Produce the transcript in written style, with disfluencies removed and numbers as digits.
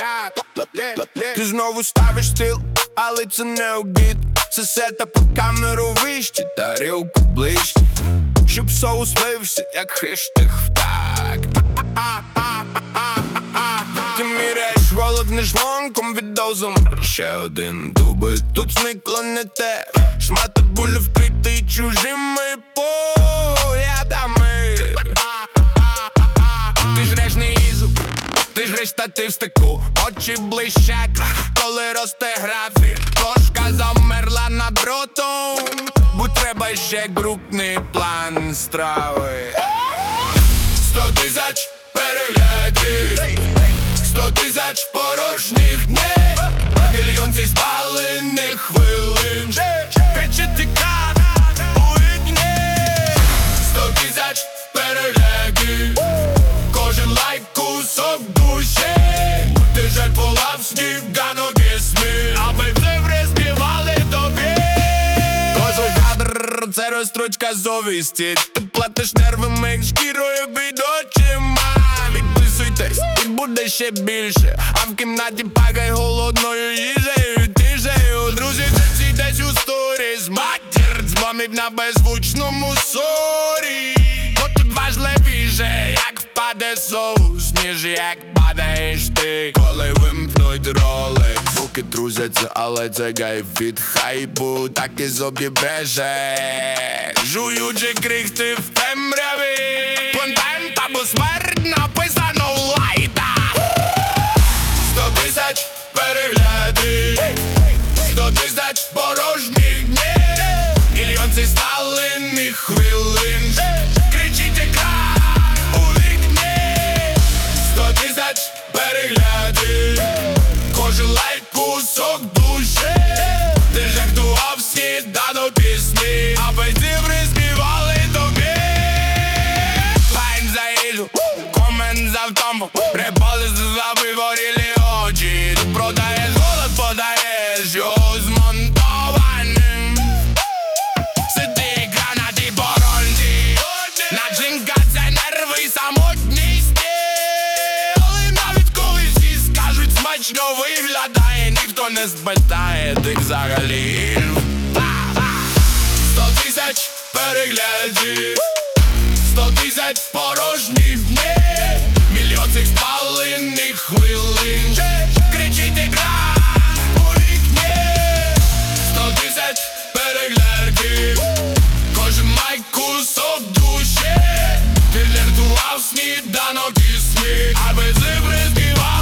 Ти знову ставиш стил, але це не обід. Це сета по камеру вище, тарілку ближче, щоб соус вився, як хиштих втак. Ти міряєш голодний шлунком від дозом. Ще один дуби, тут зникло не те. Шмати булі вкритий чужими поглядами. Ти жреш не їжу, ти жреш статистику. Очі блищать, коли росте графік. Ложка замерла над ротом, бо треба ще групний план страви. 100 тисяч переглядів, 100 тисяч порожніх днів, мільйон цих спалених хвилин. Кричити кат у вікні, 100 тисяч переглядів, кожен лайк кусок душі. Ти жаль полав сніганок і сміх, аби цифри співали тобі. Кожен кадр – це розстрочка совісті. Ти платиш нервами, шкірою під очима. Підписуйтесь, і буде ще більше. А в кімнаті пакай голодною їжею, тишею. Друзі, це всі десь у сторіс. Матір дзвонить на беззвучному сорі. Бо тут важливіше, як впаде соус, ніж як падаєш ти. Коли вимкнуть роли, звуки трусяться, але це гайф від хайпу. Так і собі бреже, жуючи крихти в темряві. Контент або смерть написано в лайтах. 100 тисяч переглядів, 100 тисяч порожніх днів, мільйон цих спалених хвилин. Кричіть екран у вікні, 100 тисяч переглядів, кожен лайк кусок душі. Ти жартував сніданок пісні, аби цифри співали тобі. Лайн за їжу, комент за втому, припали за вигорілі очі. Тут продаєш голод, подаєш його змонтованим. Сиди екран на тій боронзі, начинка це нерви і самотність. Але навіть коли всі скажуть смачно виглядає, ніхто не спитає тих взагалі. 100 тисяч переглядів, 100 тисяч порожніх днів, мільйон цих спалених хвилин. Кричіть екран у вікні, 100 тисяч переглядів, кожен лайк кусок душі. Ти жартував сніданок і сміх, аби цифри співали.